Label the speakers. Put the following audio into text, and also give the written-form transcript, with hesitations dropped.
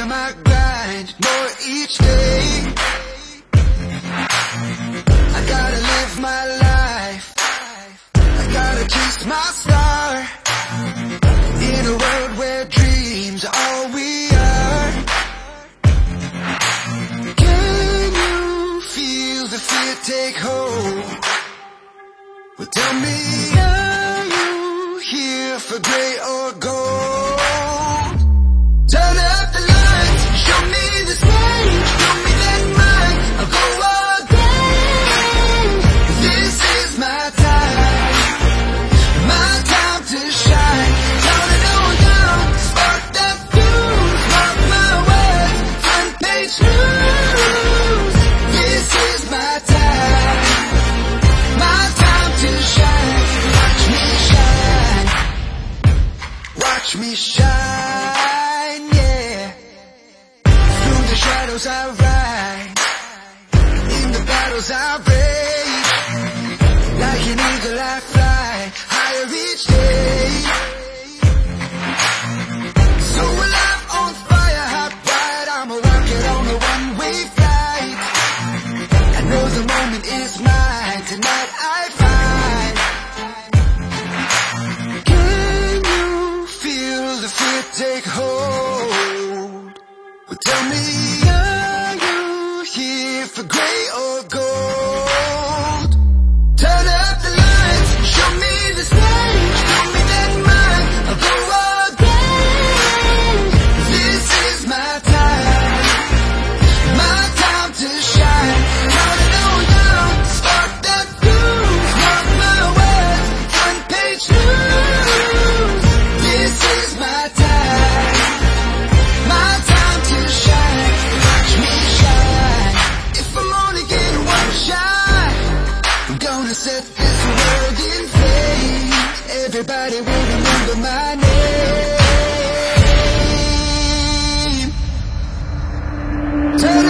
Speaker 1: bigger my grind, more each day. I gotta live my life, I gotta chase my star. In a world where dreams are all we are. Can you feel the fear take hold? Well, tell me, are you here for grey or gold? Turn up the lights, show me the stage, show me that mind, I'll go again. This is my time to shine. Count it all down, spark that fuse, mark my words, front page news. This is my time to shine. Watch me shine, watch me shine, yeah. Through the shadows I ride, in the battles I rage. Like an eagle I fly, higher each day. So alive, on fire, hot bright, I'm a rocket on a one-way flight. I know the moment is mine, tonight I find. Can you feel the fear take hold? Well, tell me, are you here for grey or gold? Turn up the lights, show me the stage, show me that mind, I'll go again. This is my time to shine. Count it all down, spark that fuse, mark my words, front page news. This is my time to shine. Watch me shine. If I'm only getting one shot, I'm gonna set this world in flames. Everybody will remember my name. Turn